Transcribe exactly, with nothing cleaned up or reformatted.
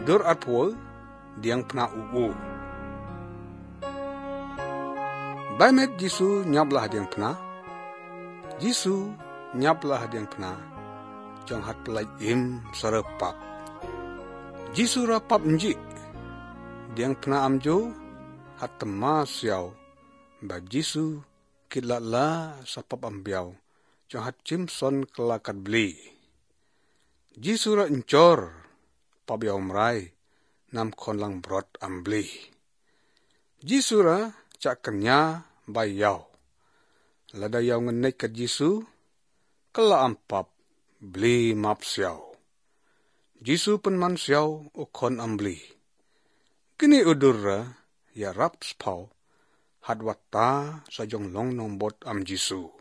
dur atwol diang pna uu. Baimet Jisu nyablah diang pna. Jisu nyablah diang pna. Jong hat pelai im sarapap. Jisu rapap nji. Diang pna amjo hat temas yau. Bab Jisu kitla la sapap ambiau. Jong hat Jimson kelakat beli. Jisu ra encor pab yau mrai nam kon lang brot ambli. Jisu ra cak kenya bay yau. Lada yau ngenek ke Jisu kela ampap beli map siau. Jisu pen man siau o kon ambli. Kini udur ra ya rap spau had wata sajong long nong bot am Jisu.